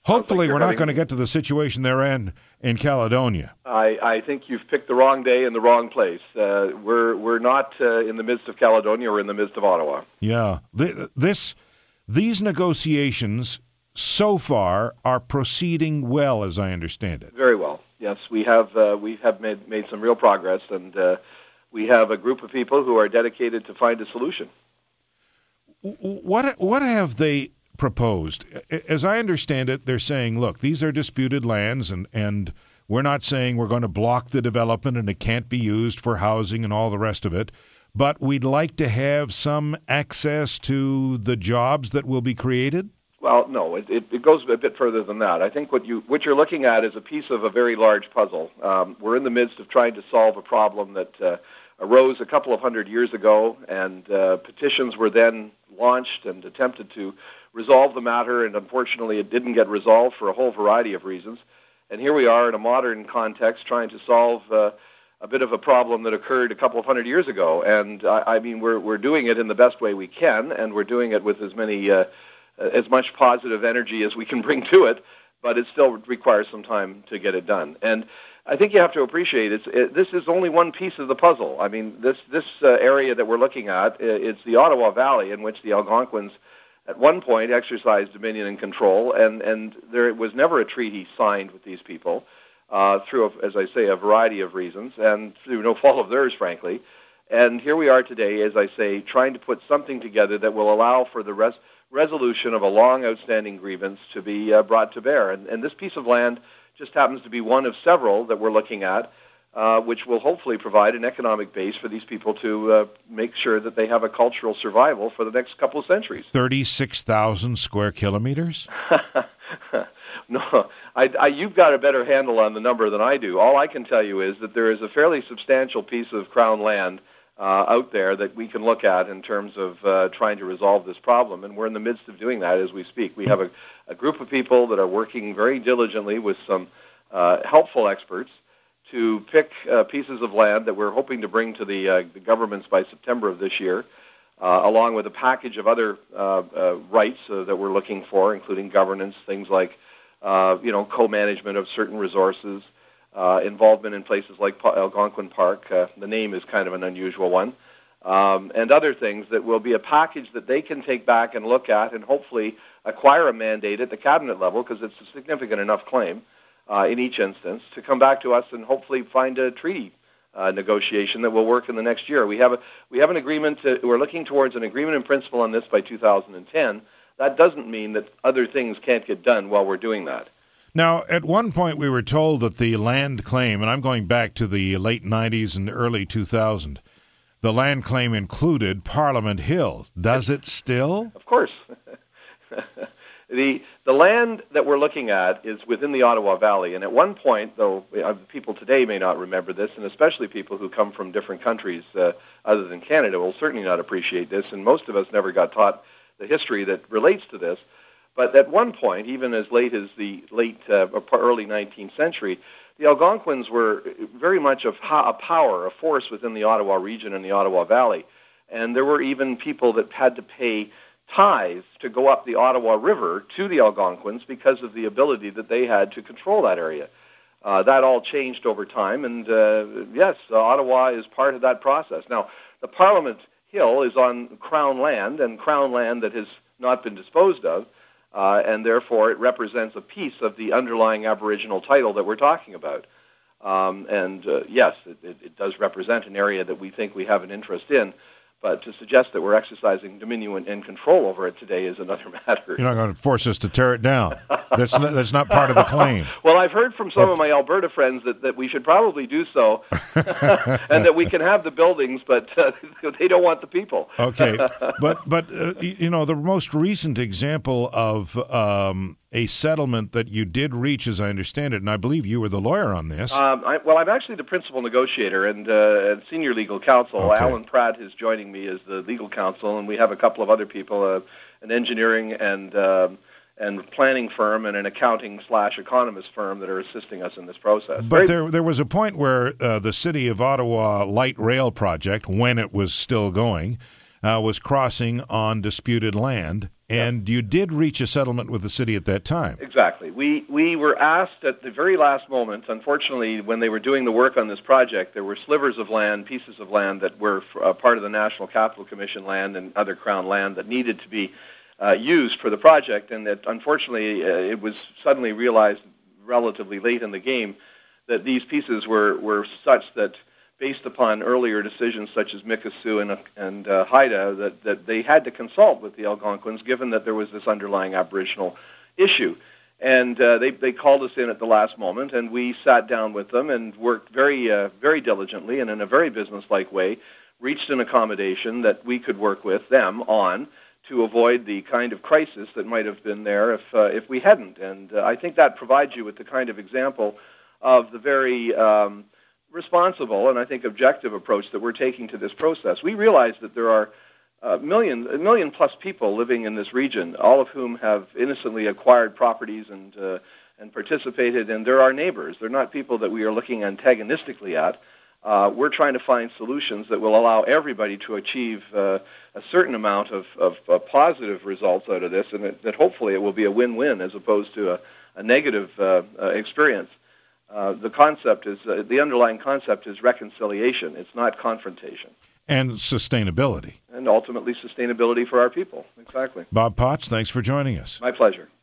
Hopefully, we're not going to get to the situation they're in Caledonia. I think you've picked the wrong day and the wrong place. We're not in the midst of Caledonia. We're in the midst of Ottawa. Yeah. These negotiations so far are proceeding well, as I understand it. Very well. Yes, we have made some real progress, and we have a group of people who are dedicated to find a solution. What have they proposed? As I understand it, they're saying, look, these are disputed lands, and we're not saying we're going to block the development and it can't be used for housing and all the rest of it, but we'd like to have some access to the jobs that will be created? Well, no, it goes a bit further than that. I think what you're looking at is a piece of a very large puzzle. We're in the midst of trying to solve a problem that arose a couple of hundred years ago, and petitions were then launched and attempted to resolve the matter, and unfortunately it didn't get resolved for a whole variety of reasons. And here we are in a modern context trying to solve a bit of a problem that occurred a couple of hundred years ago. And I mean, we're doing it in the best way we can, and we're doing it with as much positive energy as we can bring to it, but it still requires some time to get it done. And I think you have to appreciate this is only one piece of the puzzle. I mean, this area that we're looking at, it's the Ottawa Valley, in which the Algonquins at one point exercised dominion and control, and there was never a treaty signed with these people through, as I say, a variety of reasons, and through no fault of theirs, frankly. And here we are today, as I say, trying to put something together that will allow for the resolution of a long outstanding grievance to be brought to bear. And this piece of land just happens to be one of several that we're looking at, which will hopefully provide an economic base for these people to make sure that they have a cultural survival for the next couple of centuries. 36,000 square kilometers? No, you've got a better handle on the number than I do. All I can tell you is that there is a fairly substantial piece of Crown land out there that we can look at in terms of trying to resolve this problem, and we're in the midst of doing that as we speak. We have a group of people that are working very diligently with some helpful experts to pick pieces of land that we're hoping to bring to the governments by September of this year, along with a package of other rights that we're looking for, including governance, things like co-management of certain resources, involvement in places like Algonquin Park. The name is kind of an unusual one. And other things that will be a package that they can take back and look at and hopefully acquire a mandate at the cabinet level, because it's a significant enough claim in each instance, to come back to us and hopefully find a treaty negotiation that will work in the next year. We have an agreement. We're looking towards an agreement in principle on this by 2010. That doesn't mean that other things can't get done while we're doing that. Now, at one point we were told that the land claim, and I'm going back to the late 90s and early 2000, the land claim included Parliament Hill. Does it still? Of course. The land that we're looking at is within the Ottawa Valley, and at one point, though people today may not remember this, and especially people who come from different countries other than Canada will certainly not appreciate this, and most of us never got taught the history that relates to this. But at one point, even as late as the early 19th century, the Algonquins were very much a power, a force within the Ottawa region and the Ottawa Valley. And there were even people that had to pay tithes to go up the Ottawa River to the Algonquins because of the ability that they had to control that area. That all changed over time, and yes, Ottawa is part of that process. Now, the Parliament Hill is on Crown land, and Crown land that has not been disposed of, and therefore it represents a piece of the underlying Aboriginal title that we're talking about. Yes, it does represent an area that we think we have an interest in, but to suggest that we're exercising dominion and control over it today is another matter. You're not going to force us to tear it down. That's not part of the claim. Well, I've heard from some of my Alberta friends that we should probably do so, and that we can have the buildings, but they don't want the people. Okay, but the most recent example of a settlement that you did reach, as I understand it, and I believe you were the lawyer on this. I'm actually the principal negotiator and senior legal counsel. Okay. Alan Pratt is joining me as the legal counsel, and we have a couple of other people, an engineering and planning firm and an accounting/economist firm that are assisting us in this process. But there was a point where the City of Ottawa light rail project, when it was still going, was crossing on disputed land, and you did reach a settlement with the city at that time. Exactly. We were asked at the very last moment, unfortunately, when they were doing the work on this project, there were slivers of land, pieces of land that were part of the National Capital Commission land and other Crown land that needed to be used for the project, and that unfortunately it was suddenly realized relatively late in the game that these pieces were such that, based upon earlier decisions such as Mikisew and Haida, that they had to consult with the Algonquins, given that there was this underlying Aboriginal issue. And they called us in at the last moment, and we sat down with them and worked very diligently and in a very businesslike way, reached an accommodation that we could work with them on to avoid the kind of crisis that might have been there if we hadn't. And I think that provides you with the kind of example of the very responsible and I think objective approach that we're taking to this process. We realize that there are a million plus people living in this region, all of whom have innocently acquired properties and participated, and they're our neighbors. They're not people that we are looking antagonistically at. We're trying to find solutions that will allow everybody to achieve a certain amount of positive results out of this, and that hopefully it will be a win-win as opposed to a negative experience. The underlying concept is reconciliation. It's not confrontation. And sustainability. And ultimately sustainability for our people. Exactly. Bob Potts, thanks for joining us. My pleasure.